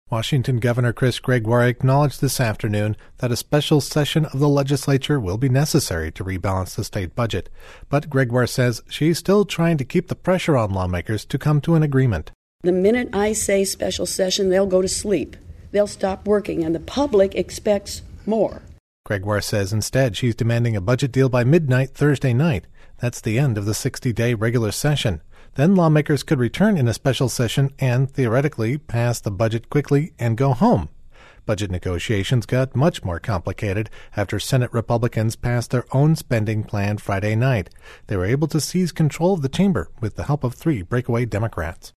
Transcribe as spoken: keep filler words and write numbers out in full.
Washington Governor Chris Gregoire acknowledged this afternoon that a special session of the legislature will be necessary to rebalance the state budget. But Gregoire says she's still trying to keep the pressure on lawmakers to come to an agreement. The minute I say special session, they'll go to sleep. They'll stop working, and the public expects more. Gregoire says instead she's demanding a budget deal by midnight Thursday night. That's the end of the sixty-day regular session. Then lawmakers could return in a special session and, theoretically, pass the budget quickly and go home. Budget negotiations got much more complicated after Senate Republicans passed their own spending plan Friday night. They were able to seize control of the chamber with the help of three breakaway Democrats.